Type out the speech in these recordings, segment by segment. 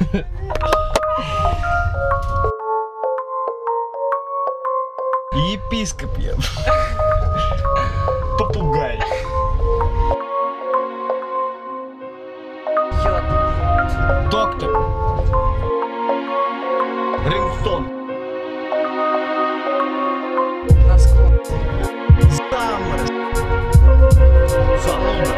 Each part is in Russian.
Епископ я. Попугай. Доктор. Рингтон. Заморозь. Зануда.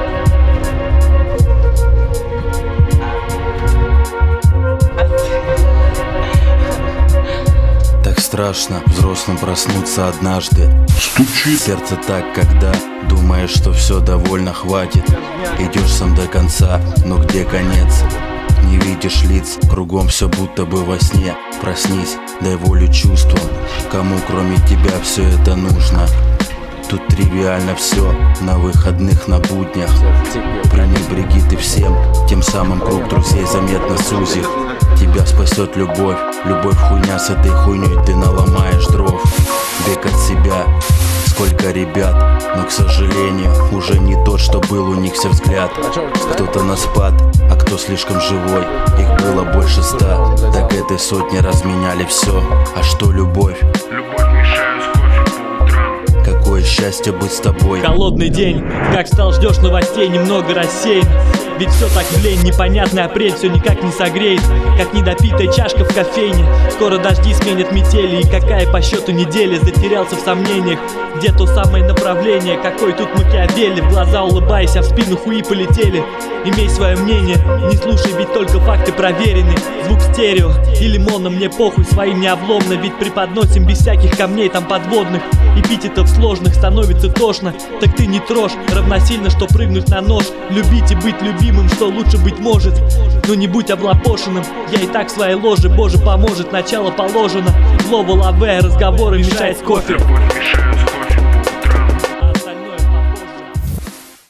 Так страшно взрослым проснуться однажды. Стучит сердце так, когда думаешь, что все довольно хватит. Идешь сам до конца, но где конец? Не видишь лиц, кругом все будто бы во сне. Проснись, дай волю чувствам. Кому кроме тебя все это нужно? Тут тривиально все, на выходных, на буднях. Пренебреги ты всем, тем самым круг друзей заметно сузив. Тебя спасет любовь, любовь хуйня, с этой хуйней ты наломаешь дров. Бег от себя, сколько ребят, но, к сожалению, уже не тот, что был у них все взгляд. Кто-то на спад, а кто слишком живой, их было больше 100. Так этой сотни разменяли все. А что любовь? Любовь мешаю с кофе по утрам. Какое счастье быть с тобой. Холодный день, как встал, ждешь новостей, немного рассеян. Ведь все так в лень, непонятный апрель все никак не согреет, как недопитая чашка в кофейне. Скоро дожди сменят метели, и какая по счету неделя. Затерялся в сомнениях, где то самое направление. Какой тут Макиавелли, в глаза улыбаясь, а в спину хуи полетели. Имей свое мнение, не слушай, ведь только факты проверены. Звук стерео и лимона, мне похуй, своим не обломно. Ведь преподносим без всяких камней там подводных. Эпитетов сложных становится тошно, так ты не трожь. Равносильно, что прыгнуть на нож. Любить и быть любимым, что лучше быть может. Но не будь облапошенным, я и так в своей ложе. Боже поможет, начало положено. Слово лаве, разговоры мешает с кофе. Любовь мешаю